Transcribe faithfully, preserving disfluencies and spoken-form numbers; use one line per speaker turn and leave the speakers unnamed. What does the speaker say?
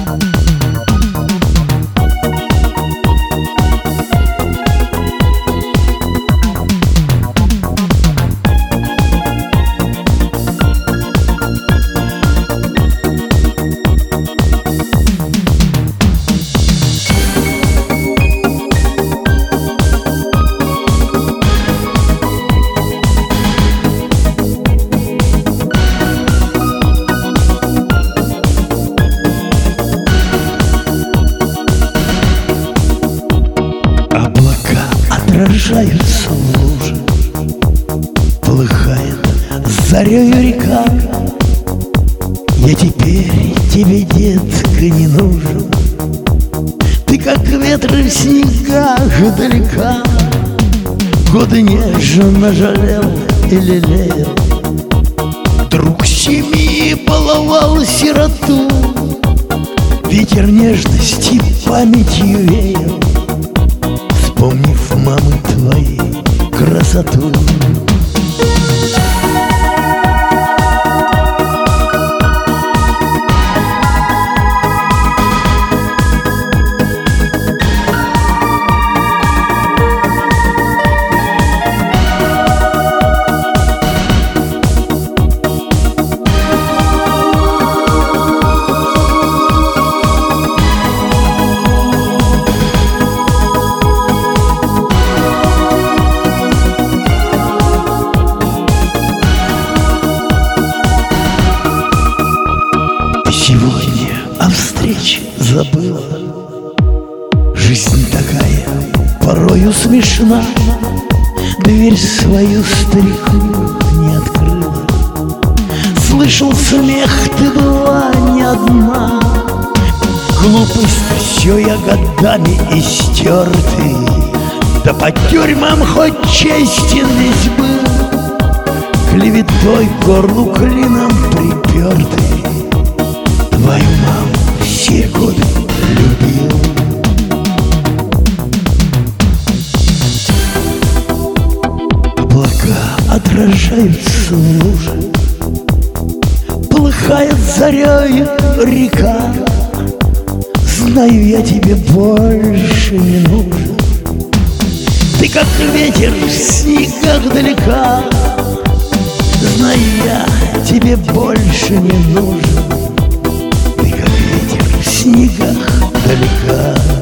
Отражаются в луже, полыхает зарею река. Я теперь тебе, детка, не нужен. Ты как ветер в снегах далека. Годы нежно жалел и лелеял, друг семьи баловал сироту. Ветер нежности памятью веял, вспомнив мамы твоей красоту. Сегодня о встрече забыла. Жизнь такая порою смешна. Дверь свою старику не открыла. Слышал смех, ты была не одна. Глупость все я годами истертый, да по тюрьмам хоть честен весь был, клеветой горлу клином припертый. Твою маму все годы любил. Облака отражаются в луже, полыхает зарею река. Знаю, я тебе больше не нужен. Ты как ветер в снегах далека. Знаю, я тебе больше не нужен. В снегах далека.